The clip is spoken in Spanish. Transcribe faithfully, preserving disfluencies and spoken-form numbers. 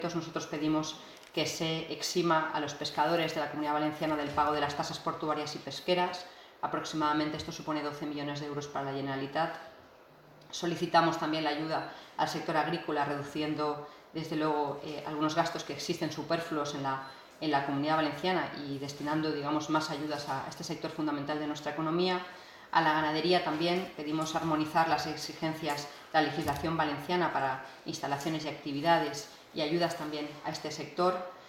nosotros pedimos que se exima a los pescadores de la Comunidad Valenciana del pago de las tasas portuarias y pesqueras. Aproximadamente esto supone doce millones de euros para la Generalitat. Solicitamos también la ayuda al sector agrícola, reduciendo desde luego eh, algunos gastos que existen superfluos en la, en la Comunidad Valenciana y destinando, digamos, más ayudas a este sector fundamental de nuestra economía. A la ganadería también pedimos armonizar las exigencias de la legislación valenciana para instalaciones y actividades y ayudas también a este sector.